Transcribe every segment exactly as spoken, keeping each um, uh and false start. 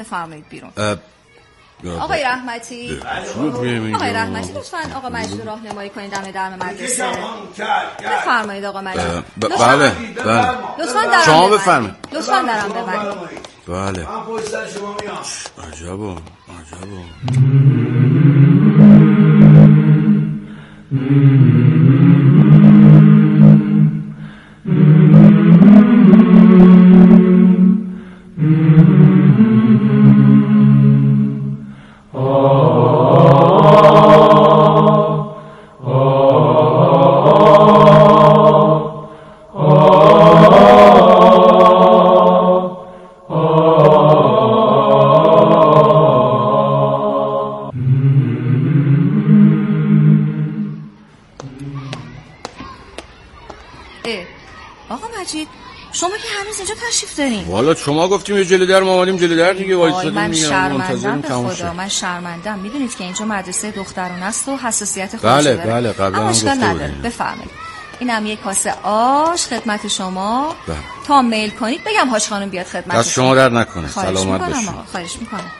بفرمایید بیرون. اه... آقای رحمتی آقای رحمتی لطفاً آقا مجید رو راهنمایی کنید دم در مدرسه. بفرمایید آقا مجید. ب... بله بله لطفاً درم شما بفرمایید. لطفاً درم ببندید. بله من پشت سر شما میام. عجبا عجبا. آقا مجید شما که هنوز اینجا تشریف دارین؟ والا شما گفتیم یه جلوی در ما اومدیم جلوی در دیگه وایسادیم. من شرمندم به خدا، من شرمندم. میدونید که اینجا مدرسه دخترانه است و حساسیت خودش بله داره. بله قبلا هم گفته بودیم. بفرمایید. اینم یک کاسه آش خدمت شما. بله. تا میل کنید بگم حاج خانم بیاد خدمت. دست شما در نکنه. سلامت باشید. خواهش میکنم.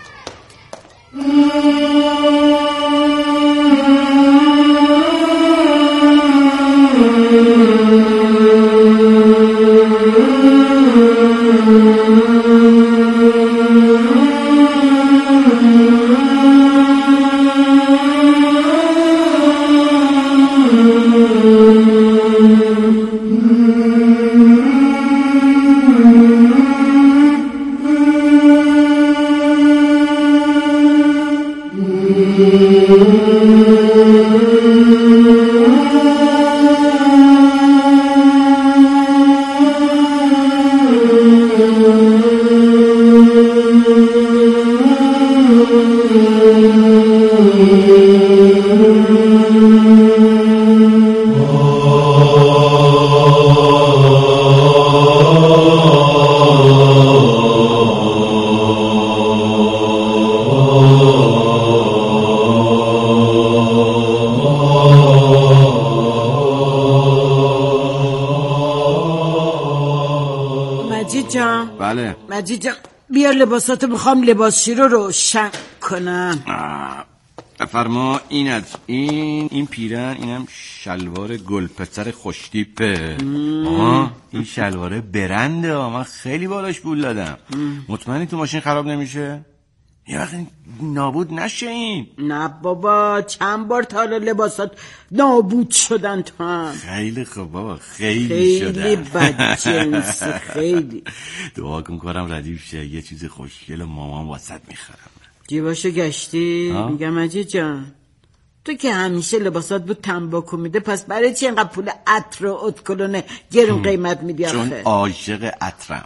بله مجید جان بیا لباساتو میخوام لباسشی رو روشن کنم. فرما این از این این پیرن اینم شلوار گلپسر خوشتیپه. آه این شلواره برنده. من خیلی بالاش پول دادم. مطمئنی تو ماشین خراب نمیشه؟ یه وقت نابود نشه این. نه بابا چند بار تا حالا لباسات نابود شدن تو هم. خیلی خوب بابا خیلی, خیلی شدن. خیلی بدجنس خیلی. دعا کن کارم ردیف شه. یه چیز خوشگل مامان واسط میخرم. جیباشو گشتی؟ میگم مجید جان تو که همیشه لباسات بود تنباکو میده پس برای چی اینقدر پول عطر و اتکلون گرون قیمت میدی آخه؟ چون عاشق عطرم.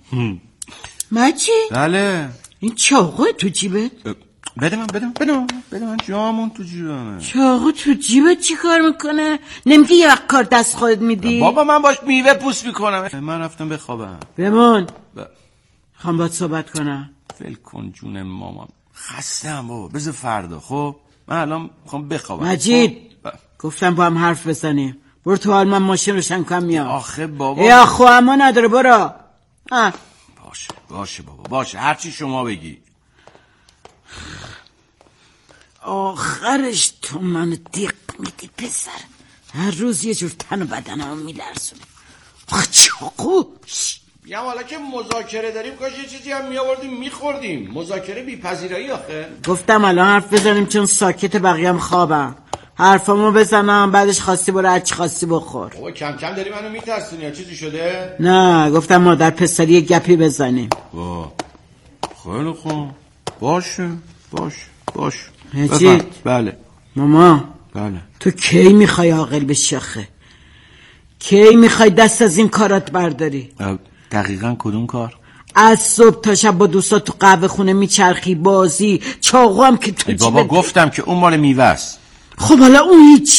مجید؟ بله. این چاقو تو جیبت؟ بده من بده من بده من بده من جامون تو جیبمه. چاقو تو جیبت چی کار میکنه؟ نمیگی یه وقت کار دست خودت میدی؟ بابا من باش میوه پوست میکنم. من رفتم بخوابم. بمون ب... خوام باید صحبت کنم. ول کن جون مامان خستم بابا بذار فردا. خب من الان میخوام بخوابم. مجید ب... گفتم با هم حرف بزنیم. برو تو حال من ماشین روشن کنم میام. آخه بابا یا خو اما نداره برو. آه. باشه باشه بابا باشه هرچی شما بگی. آخرش تو منو دیق میدی پسر. هر روز یه جور تن و بدنم میلرزونه. آخ چاقو بیا حالا که مذاکره داریم کاش یه چیزی هم میآوردیم میخوردیم. مذاکره بی‌پذیرایی آخه. گفتم الان حرف بزنیم چون ساکت بقیه‌ام خوابم. حرفامو بزنم بعدش خواستی برو هرچی خواستی بخور. بابا کم کم داری منو میترسونی یا چیزی شده؟ نه گفتم مادر پسری یه گپی بزنیم. وا خیلی خوب باشه باشه باشه. مجید بله ماما بله تو کی میخوای عاقل بشی آخه؟ کی میخوای دست از این کارات برداری؟ دقیقاً کدوم کار؟ از صبح تا شب با دوستات تو قهوه خونه میچرخی بازی چاقو هم که تو بابا گفتم که اون مال میوه است. خب حالا اون هیچی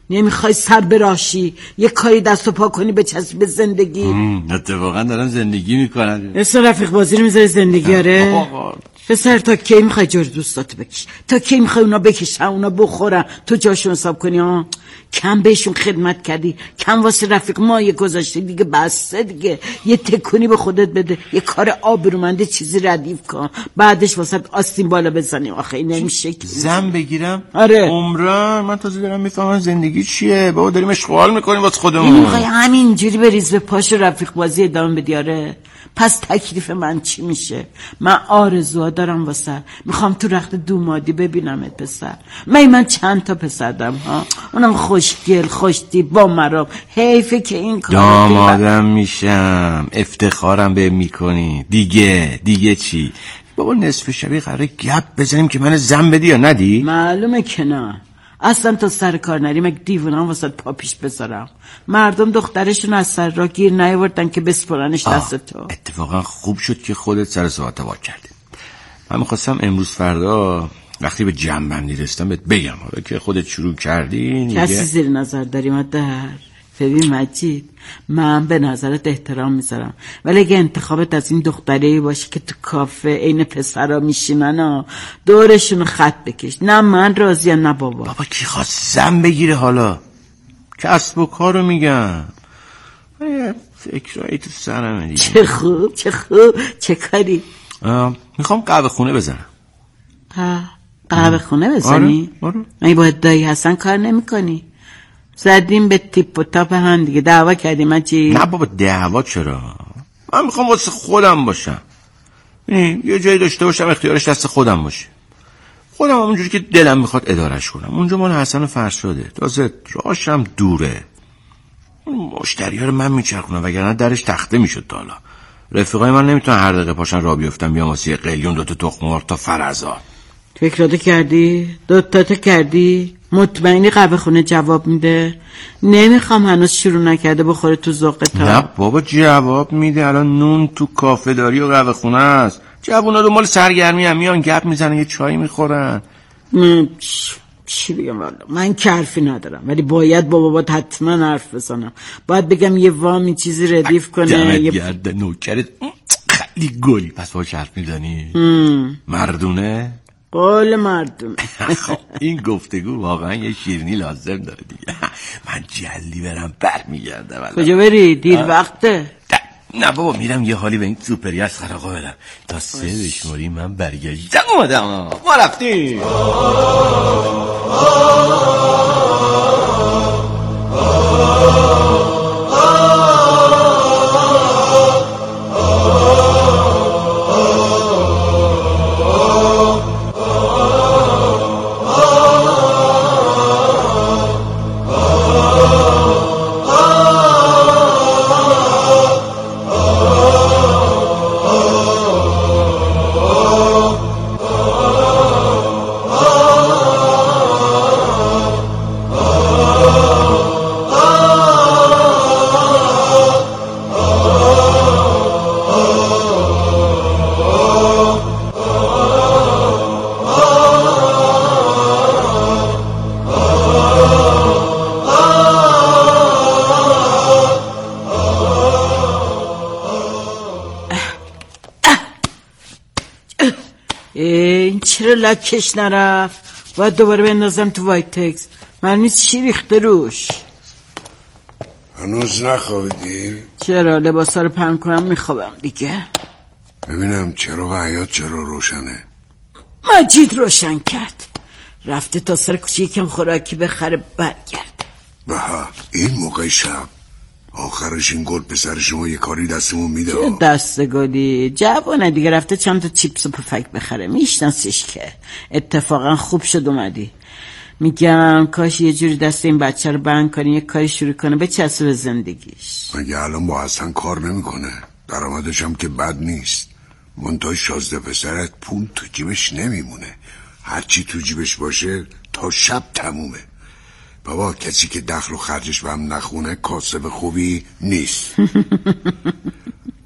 نمیخوای سر براشی یه کاری دست و پا کنی بچسبی به زندگی؟ اتفاقا دارم زندگی میکنم. اسم رفیق بازی رو میذاری زندگی؟ آره پسر تا کی میخوای جور دوستاتو بکش؟ تا کی میخوای اونا بکشن اونا بخورن تو جاشون حساب کنی؟ ها کم بهشون خدمت کردی، کم واسه رفیق مایه گذاشتی، دیگه بسته دیگه. یه تکونی به خودت بده، یه کار آبرومنده چیزی ردیف کن، بعدش واسه آستین بالا بزنی. آخه این نمیشه زن بگیرم؟ آره عمران من تازه دارم میفهمم زندگی چیه. بابا داریم اشغال میکنیم واسه خودمون. میخوای همینجوری بریز به پاش رفیق بازی ادامه بدی؟ آره پس تکلیف من چی میشه؟ من آرزوها دارم واسه، میخوام تو رخت دومادی ببینمت پسر. من من چند تا پسر دارم ها، اونم خوشگل خوشتی با مرام. حیفه که این کار دامادم میشم، افتخارم به میکنی دیگه. دیگه چی بابا؟ نصف شبی قراره گپ بزنیم که من زن بدی یا ندی؟ معلومه که نه. اصلا تا سر کار نری مگه دیوونم واسه پا پیش بذارم؟ مردم دخترشون از سر را گیر نیاوردن که بسپرنش دست تو. اتفاقا خوب شد که خودت سر صحبت وا کردی. من میخواستم امروز فردا وقتی به جنبندی رسیدم بهت بگم، حالا که خودت شروع کردی کسی زیر نظر داری مادر؟ ببین مجید، من به نظرت احترام میذارم، ولی اگه انتخابت از این دختری باشه که تو کافه عین پسرا میشینن دورشون خط بکش، نه من راضیم نه بابا. بابا کی خواست زن بگیره؟ حالا کسب و کارو میگم. فکرایی تو سرمه دیگه. چه خوب چه خوب چه کاری؟ میخوام قهوه خونه بزنم. ها قهوه خونه بزنی؟ آره آره. من باید دایی حسن کار نمی کنی؟ زدیم به تیپ و تاپ هم دیگه، دعوا کردیم مجی؟ نه بابا دعوا چرا؟ من میخوام واسه خودم باشم، یه جایی داشته باشم اختیارش دست خودم باشه. خودم همونجوری که دلم میخواد ادارش کنم. اونجا مال حسن فرشاده، تازه راشم دوره. مشتری ها رو من میچرخونم، وگرنه درش تخته میشد تا حالا. رفیقای من نمیتونن هر دقیقه پاشن را بیفتن بیان واسه قلیون دوتا تخم مرغ تا فرزا. فکراتو کردی؟ دوتاتو کردی؟ مطمئنی قهوه خونه جواب میده؟ نمیخوام هنوز شروع نکرده بخوره تو ذوقت. نه بابا جواب میده. الان نون تو کافه داری و قهوه خونه است. جوونا دو مال سرگرمی هم میان گپ میزنن، یه چای میخورن. من چی بگم والا، من که حرفی ندارم، ولی باید با بابات حتما حرف بزنم. باید بگم یه وامی چیزی ردیف کنه. دمت یه گرده نوکرت خیلی گلی. پس باید حرف میزنی؟ مردونه؟ قول مردم. این گفتگو واقعا یه شیرینی لازم داره دیگه. من جلدی برم بر میگردم. کجا بری؟ دیر وقته. نه بابا میرم یه حالی به این سوپری از خراقا بدم تا سه بشماری من برگشتم اومدم. ما رفتیم. این چرا لکش نرفت؟ باید دوباره بندازم تو وایت تکس. من نیست چی ریخته روش؟ هنوز نخوابیدی؟ چرا لباسا رو پهن کنم میخوابم دیگه. ببینم چرا حیات چرا روشنه؟ مجید روشن کرد، رفته تا سر کوچه یکم خوراکی بخره برگرد. بها این موقع شب آخرش این گل پسر شما یه کاری دستمون میده. چه دستگلی؟ جوانه دیگه، رفته چند تا چیپس و پفک بخره، میشناسیش که. اتفاقا خوب شد اومدی. میگم کاش یه جوری دست این بچه رو بند کنی، یه کاری شروع کنه به چسب به زندگیش. مگه الان با حسن کار نمیکنه؟ درآمدش هم که بد نیست. منتهای شازده پسرت پول تو جیبش نمیمونه، هرچی تو جیبش باشه تا شب تمومه. بابا کسی که دخل و خرجش به هم نخونه کاسب خوبی نیست.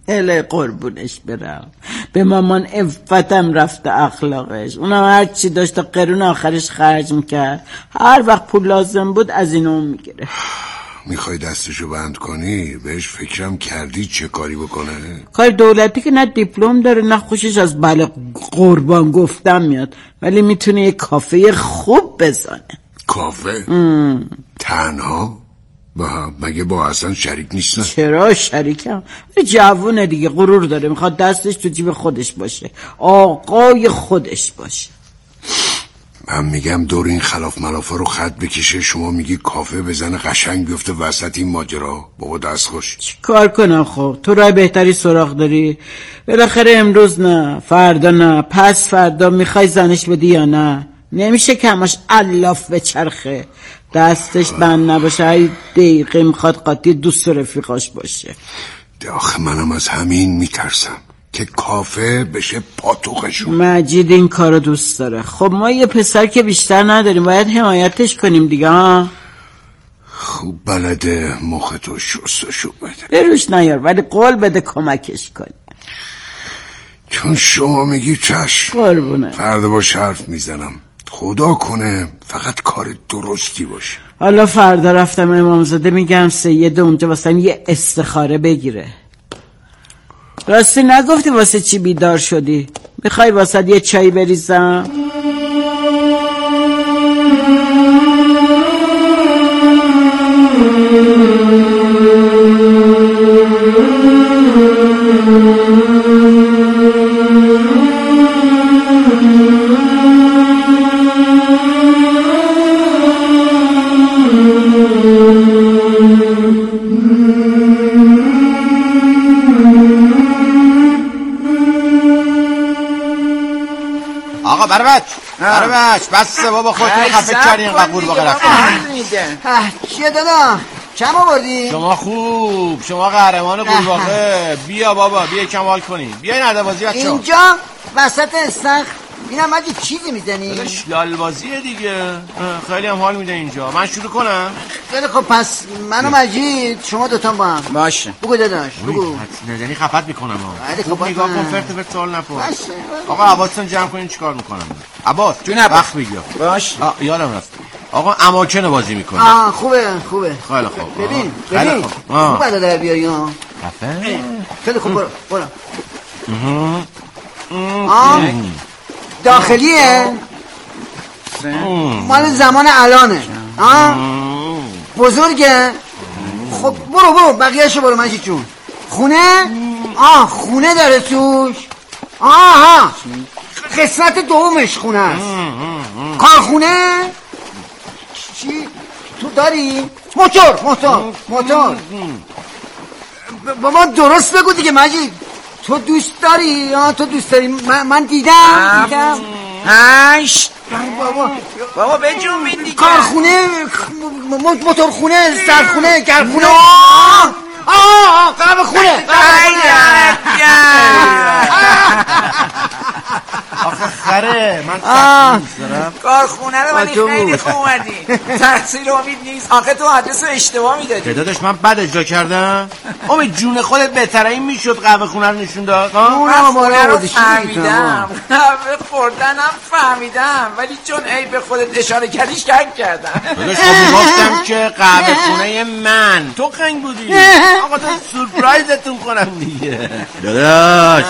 هله قربونش برم. به مامان افتم رفته اخلاقش. اونم هر چی داشت تا قرون آخرش خرج میکرد. هر وقت پول لازم بود از اینو میگیره. میخوای دستشو بند کنی؟ بهش فکرم کردی چه کاری بکنه؟ کار دولتی که نه دیپلم داره نه خوشش از بله قربان گفتم میاد، ولی میتونه یه کافه خوب بزنه. کافه؟ تنها؟ با مگه با اصلا شریک نیستن؟ چرا شریکم؟ جوونه دیگه، غرور داره، میخواد دستش تو جیب خودش باشه، آقای خودش باشه. من میگم دور این خلاف ملافا رو خط بکشه، شما میگی کافه بزنه قشنگ بیفته وسط این ماجرا. بابا دست خوش. چی کار کنم خب؟ تو راه بهتری سراغ داری؟ بالاخره امروز نه، فردا نه، پس فردا میخوای زنش بدی یا نه؟ نمیشه که همش الاف به چرخه، دستش بند نباشه، هی دقیقه میخواد قاطی دوست و رفیقاش باشه. آخه منم از همین میترسم که کافه بشه پاتوقشون. مجید این کارو دوست داره. خب ما یه پسر که بیشتر نداریم، باید حمایتش کنیم دیگه. ها خوب بلده مخ تو شستشو بده. بروش نیار، ولی قول بده کمکش کنی. چون شما میگی چشم، قربونه. فردا با حرف میزنم. خدا کنه فقط کار درستی باشه. حالا فردا رفتم امامزاده میگم سید اونجا واسه یه استخاره بگیره. راستی نگفتی واسه چی بیدار شدی؟ میخوای واسه یه چای بریزم؟ بربچ بربچ بسه بابا خودتون خفه کردی اینقدر قورباغه رفتن. چیه دادا؟ چم آوردی؟ شما خوب، شما قهرمان قورباغه. بیا بابا بیا کمال کنی. بیا ندوازی بچه‌ها. اینجا وسط استخر اینم مگه چیزی میزنی؟ لالبازیه دیگه. خیلی هم حال میده اینجا. من شروع کنم؟ خیلی خب پس من و مجید شما دوتا با هم. باشه. بگو داداش بگو. نزنی خفت میکنم ها. خوب نگاه کن فرت فرت سوال نپرس. باشه. آقا عباستون جمع کنین چیکار میکنم؟ عباس جون عباس. وقت بگیر. باشه. یادم رفت. آقا اماکن بازی میکنه. آه خوبه خوبه. خیلی خوب. ببین ببین. خوب بعد در بیاری ها. خفه. خیلی خوب برو برو. آه داخلیه مال زمان الانه. آه بزرگه. خب برو برو بقیهشو برو مجید جون. خونه؟ آه خونه داره توش. آها قسمت دومش خونه است. کارخونه؟ چی؟ تو داری؟ موتور موتور موتور. بابا درست بگو دیگه مجید. تو دوست داری؟ آه تو دوست داری. من, من دیدم دیدم هشت بابا بابا به جون بین دیگه. کارخونه موتورخونه سرخونه گرخونه. آه آه قهوه خونه. آخه خره من تحصیل دارم. کارخونه رو ولی خیلی خوب اومدی. تحصیل امید نیست. آخه تو آدرس رو اشتباه میدادی. داداش من بد اجرا کردم. امید جون خودت بهتره این میشد قهوه خونه رو نشون داد. اونم خونه رو فهمیدم. قهوه خوردنم فهمیدم ولی چون ای به خودت اشاره کردی شک کردم. داداش خب گفتم که قهوه خونه من تو خنگ بودی. آقا تو سورپرایزتون کنم دیگه. داداش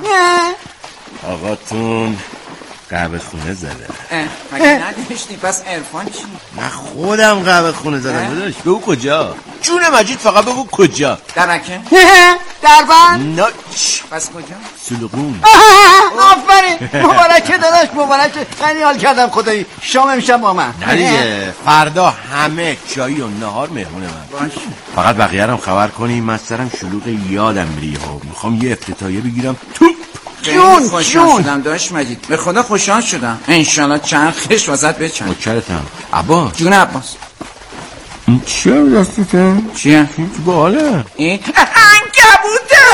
آقاتون قهوه خونه زده. مگه نداشتی پس عرفان چی؟ من خودم قهوه خونه زدم. داداش بگو کجا؟ جون مجید فقط بگو کجا؟ درکه؟ دربند؟ نه پس کجا؟ سلوقون. آفرین مبارکه داداش مبارکه. خیلی حال کردم خدایی. شام امشب با من. نه دیگه فردا همه چایی و نهار مهمون من. باشه. فقط بقیه هم خبر کنی من سرم شلوغ یادم میری ها. میخوام یه افتتاحیه بگیرم تو. جون خوشحال شدم داشت مجید. به خدا خوشحال شدم. انشالله چند خش واسط بچن. مکرتم عباس. جون عباس. این چیه دستته؟ چیه؟ این تو باله این عنکبوته.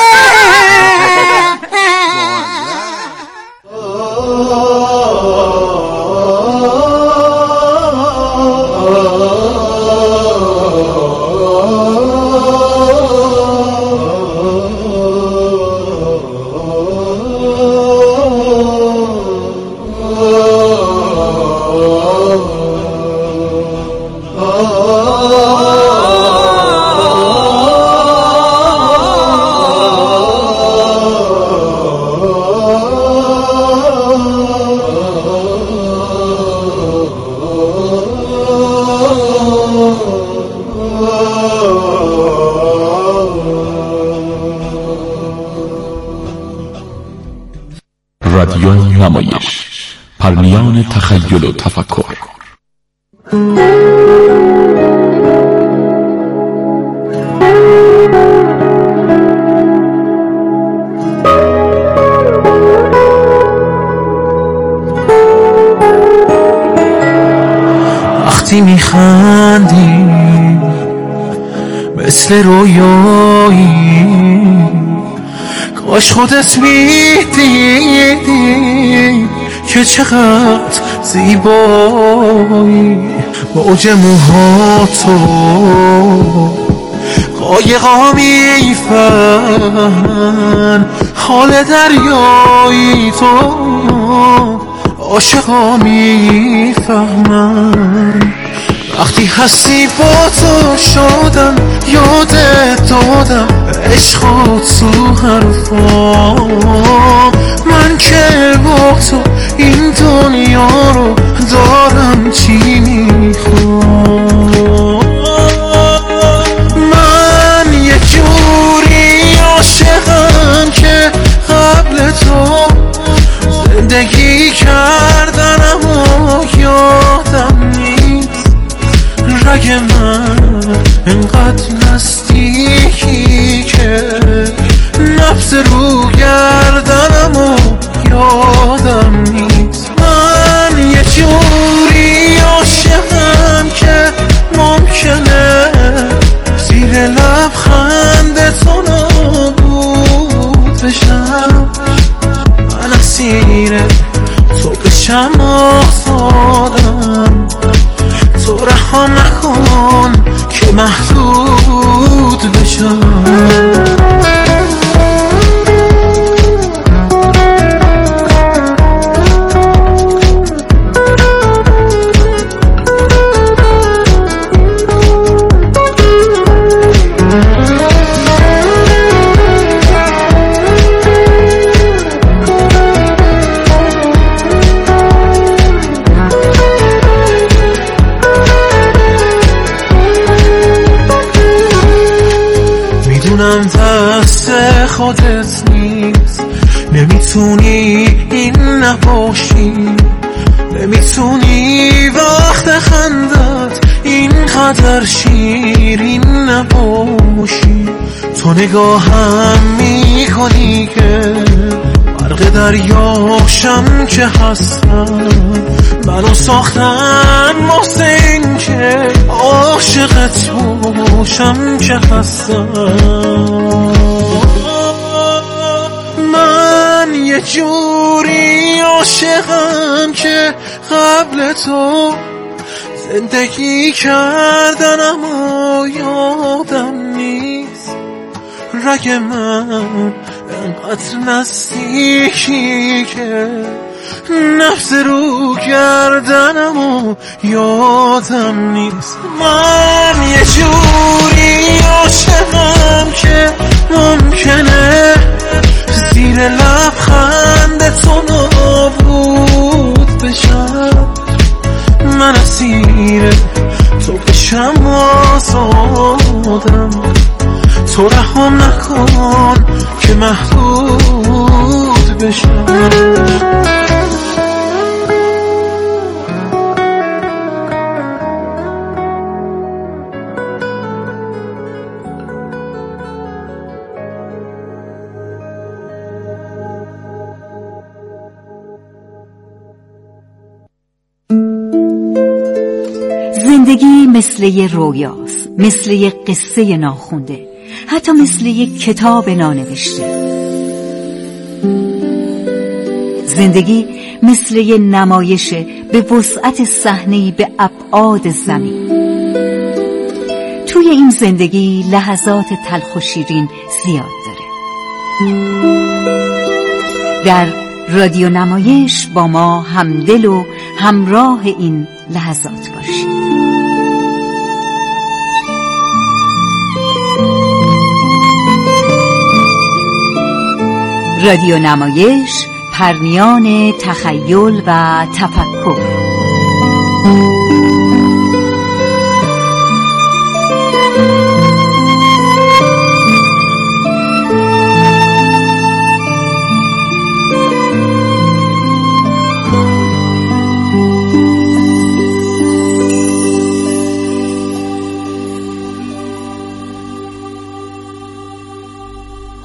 نمایش، پرنیان تخیل و تفکر. وقتی میخندی مثل رویایی، کاش خودت میدیدی که چقدر زیبایی. موج موهاتو قایقا میفهمن، حال دریایی تو عاشقا میفهمن. وقتی هستی با تو شدم، یادت دادم عشقات تو حرفام. من که با تو این دنیا رو دارم چی میخوام. من یه جوری عاشقم که قبل تو زندگی کردن اما یادم نیست. رگ من انقدر نزدیکی که نفس رو گردنم و یادم نیست. من یه جوری عاشقم که ممکنه زیر لبخند تو نابود بشم. من اسیر تو بشم آزادم، تو رها نکن که محدود بشم. دست خودت نیست، نمیتونی این نباشی، نمیتونی وقت خندت اینقدر شیرین نباشی. تو نگاهم میکنی که برق دریاشم که هستم، منو ساختن واسه این که عاشقت باشم که هستم. من یه جوری عاشقم که قبل تو زندگی کردن اما یادم نیست. رگ من انقدر نزدیکی که نفس رو گردنم و یادم نیست. من یه جوری عاشقم که ممکنه زیر لبخند تو نابود بشم. من اسیر تو بشم آزادم، تو رحم نکن که محدود بشم. زندگی مثل یه رویاست، مثل یه قصه ناخونده، حتی مثل یه کتاب نانوشته. زندگی مثل یه نمایش به وسعت صحنه‌ای به ابعاد زمین. توی این زندگی لحظات تلخ و شیرین زیاد داره. در رادیو نمایش با ما همدل و همراه این لحظات باشید. رادیو نمایش، پرنیان تخیل و تفکر.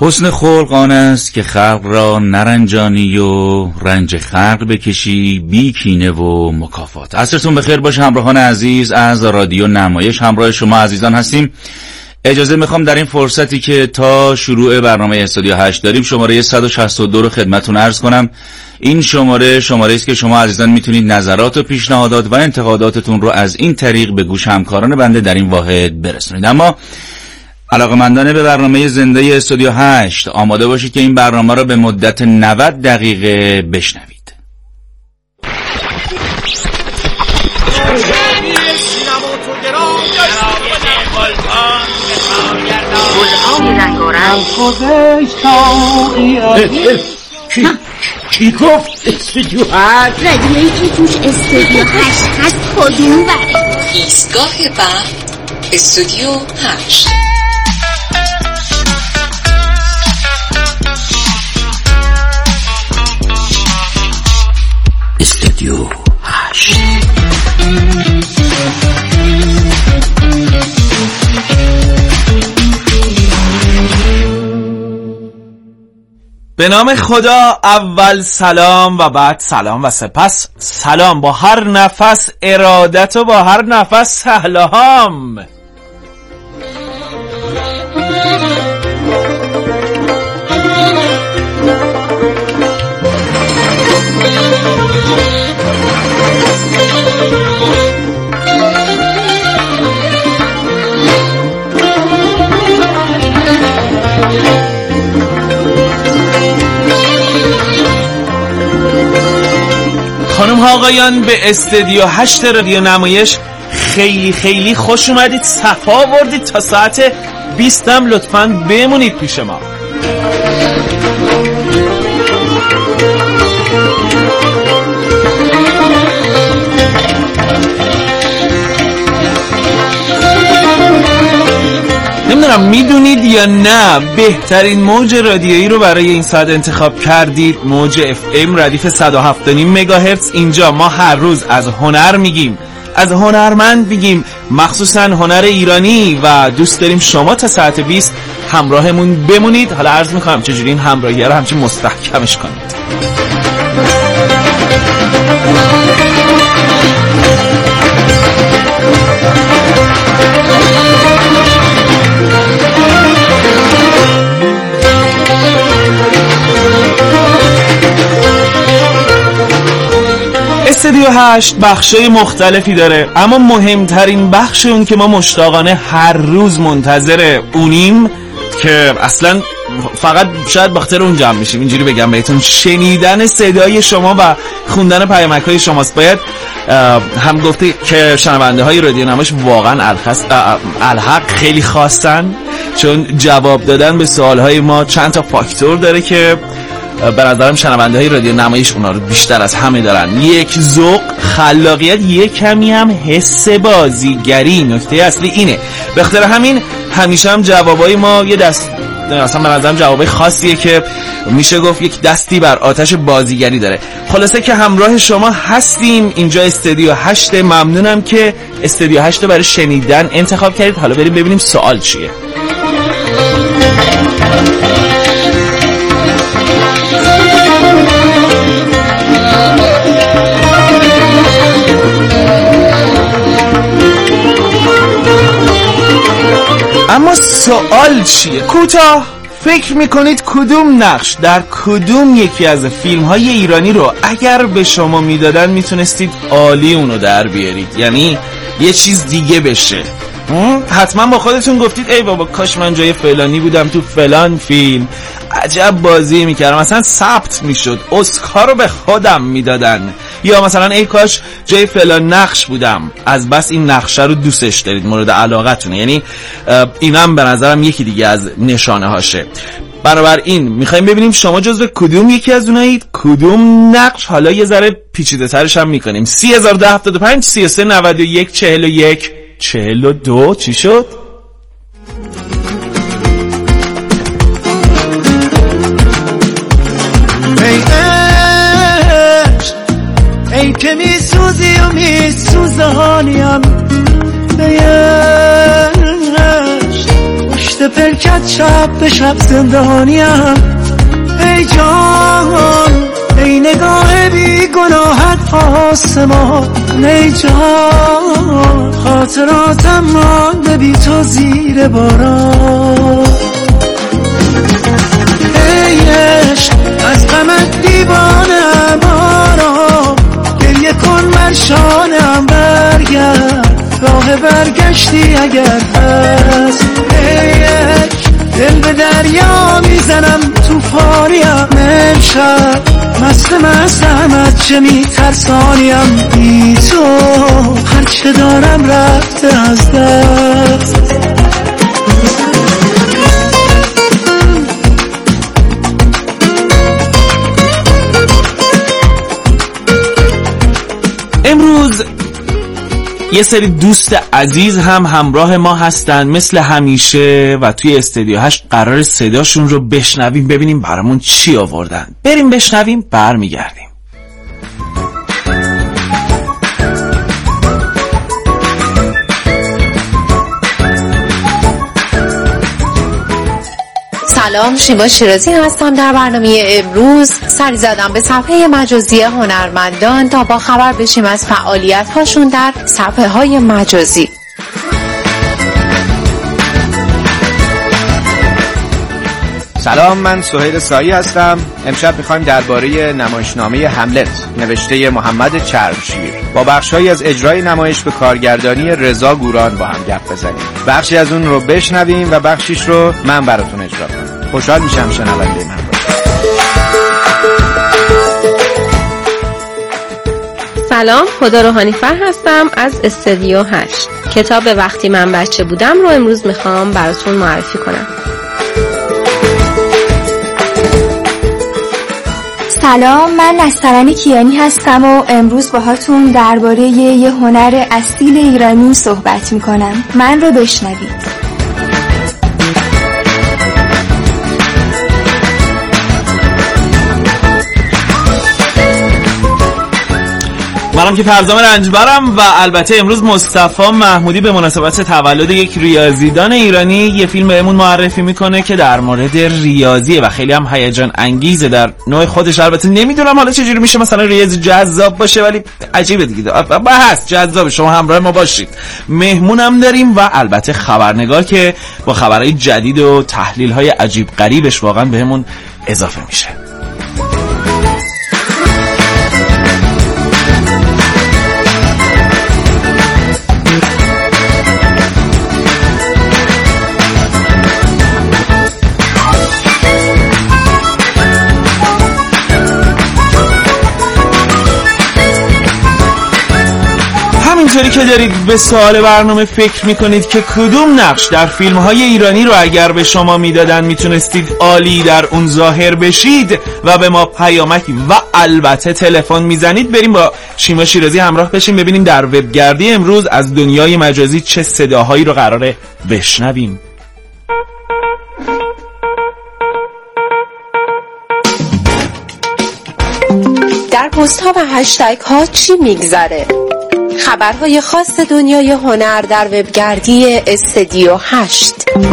حسن خلق آن است که خلق را نرنجانی و رنج خلق بکشی بی کینه و مکافات. عصرتون بخیر باشه همراهان عزیز، از رادیو نمایش همراه شما عزیزان هستیم. اجازه میخوام در این فرصتی که تا شروع برنامه استودیو هشت داریم شماره صد و شصت و دو رو خدمتون عرض کنم. این شماره شماره است که شما عزیزان میتونید نظرات و پیشنهادات و انتقاداتتون رو از این طریق به گوش همکاران بنده در این واحد برسونید. اما علاقه‌مندان به برنامه زنده استودیو هشت آماده باشید که این برنامه رو به مدت نود دقیقه بشنوید. کی کی گفت استودیو هشت؟ رادیویی که توش استودیو هشت هست کدوم بره؟ ایستگاه بعد استودیو هشت. استودیو هشت. به نام خدا، اول سلام و بعد سلام و سپس سلام. با هر نفس ارادت و با هر نفس سلام. خانم ها آقایان، به استودیو هشت رادیو نمایش خیلی خیلی خوش اومدید، صفا آوردید. تا ساعت بیست هم لطفاً بمونید پیش ما. نمیدونم میدونید یا نه، بهترین موج رادیویی رو برای این ساعت انتخاب کردید. موج اف ام ردیف صد و هفت و نیم مگاهرتز. اینجا ما هر روز از هنر میگیم، از هنرمند میگیم، مخصوصا هنر ایرانی، و دوست داریم شما تا ساعت بیست همراهمون بمونید. حالا عرض میکنم چجوری این همراهی رو همچین مستحکمش کنید. استودیو هشت بخشای مختلفی داره، اما مهمترین بخش اون که ما مشتاقانه هر روز منتظر اونیم، که اصلا فقط شاید بخاطر اون جمع میشیم، اینجوری بگم بهتون، شنیدن صدای شما و خوندن پیامک‌های شماست. باید هم گفته که شنونده های رادیو نمایش واقعا الحق خیلی خواستن، چون جواب دادن به سوالهای ما چند تا فاکتور داره که به نظرم شنونده های رادیو نمایش اونا رو بیشتر از همه دارن. یک، ذوق، خلاقیت، یک کمی هم حس بازیگری. نکته اصلی اینه. به خاطر همین همیشه هم جوابای ما یه دست، اصلا به نظرم جوابای خاصیه که میشه گفت یک دستی بر آتش بازیگری داره. خلاصه که همراه شما هستیم. اینجا استودیو هشت. ممنونم که استودیو هشت رو برای شنیدن انتخاب کردید. حالا بریم ببینیم سوال چیه. اما سوال چیه؟ کوتاه، فکر میکنید کدوم نقش در کدوم یکی از فیلم های ایرانی رو اگر به شما میدادن میتونستید عالی اونو در بیارید، یعنی یه چیز دیگه بشه؟ حتما با خودتون گفتید ای بابا کاش من جای فلانی بودم تو فلان فیلم، عجب بازی میکردم، مثلا ثبت میشد، اسکار رو به خودم میدادن. یا مثلا ای کاش جای فلان نقش بودم، از بس این نقشه رو دوستش دارید، مورد علاقتونه. یعنی اینم به نظرم یکی دیگه از نشانه هاشه. بنابراین میخوایم ببینیم شما جزو کدوم یکی از اونایید، کدوم نقش. حالا یه ذره پیچیده ترش هم میکنیم. سی هزار و ده هفتاد و پنج سی و سه نود و یک چهل و یک چهل و دو. چی شد؟ ای که میسوزی و میسوزانیم بیش پشت مثل پرکت شب به شب زندانیم. ای جان ای نگاه بی گناهت آسمان، ای جان خاطراتم مانده بی تو زیر باران. ای عشق از غمت دیوانم، آرام گریه کن مرشانم، برگرد راه برگشتی اگر هست. ای عشق دل به دریا میزنم توفانیم، امشب مست مستم از چه میترسانیم، بی تو هرچه دارم رفته از دست. امروز یه سری دوست عزیز هم همراه ما هستن مثل همیشه و توی استودیو هشت قرار صداشون رو بشنویم، ببینیم برامون چی آوردن. بریم بشنویم، برمیگردیم. سلام، شیما شیرازی هستم. در برنامه امروز سری زدم به صفحه مجازی هنرمندان تا با خبر بشیم از فعالیت هاشون در صفحه های مجازی. سلام، من سهیل سایی هستم. امشب میخوایم درباره نمایشنامه هملت نوشته محمد چرمشیر با بخشهایی از اجرای نمایش به کارگردانی رضا گوران با هم گپ بزنیم. بخشی از اون رو بشنویم و بخشیش رو من براتون اجرا کنم. خوشحال میشم شنونده من باشید. سلام، خدا روحانی فر هستم از استودیو هشت. کتاب وقتی من بچه بودم رو امروز میخوام براتون معرفی کنم. سلام، من نسترن کیانی هستم و امروز باهاتون درباره یه هنر اصیل ایرانی صحبت میکنم. من رو بشنوید. منم که فرزام رنجبرم و البته امروز مصطفی محمودی به مناسبت تولد یک ریاضیدان ایرانی یه فیلم بهمون معرفی میکنه که در مورد ریاضیه و خیلی هم هیجان انگیزه در نوع خودش. البته نمیدونم حالا چجوری میشه مثلا ریاضی جذاب باشه، ولی عجیبه دیگه. هست جذاب، شما همراه ما باشید. مهمونم داریم و البته خبرنگار که با خبرهای جدید و تحلیل‌های عجیب غریبش واقعا بهمون اضافه میشه. همینطوری که دارید به سوال برنامه فکر میکنید که کدوم نقش در فیلم های ایرانی رو اگر به شما میدادن میتونستید عالی در اون ظاهر بشید و به ما پیامکی و البته تلفن میزنید، بریم با شیما شیرازی همراه بشیم ببینیم در وبگردی امروز از دنیای مجازی چه صداهایی رو قراره بشنویم. در پست ها و هشتگ ها چی میگذره؟ خبرهای خاص دنیای هنر در وبگردی استودیو هشت.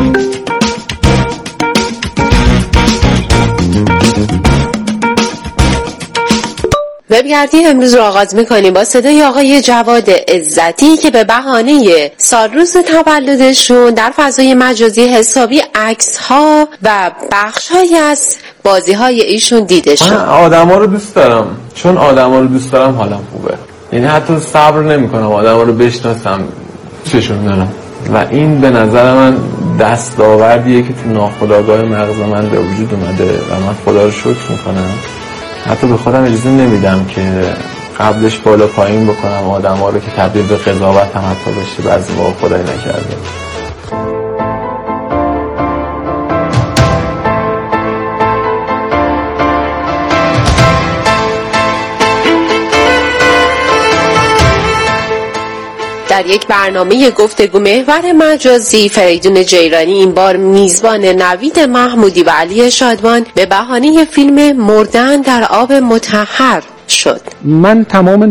وبگردی امروز رو آغاز میکنیم با صدای آقای جواد عزتی که به بهانه سال روز تولدشون در فضای مجازی حسابی عکس ها و بخش های از بازی های ایشون دیده شد. من آدم ها رو دوست دارم، چون آدم ها رو دوست دارم حالم خوبه. یعنی حتی صبر نمی کنم آدم ها رو بشناسم چشون دارم و این به نظر من دستاوردیه که تو ناخودآگاه مغز من به وجود اومده و من خدا رو شکر میکنم. حتی به خودم اجازه نمیدم که قبلش بالا پایین بکنم آدم ها رو که تبدیل به قضاوت هم حتی بشه، بعضی موقع خدای نکرده. در یک برنامه گفتگو محور مجازی فریدون جیرانی این بار میزبان نوید محمودی و علی شادمان به بهانه فیلم مردن در آب مطهر شد. من تمام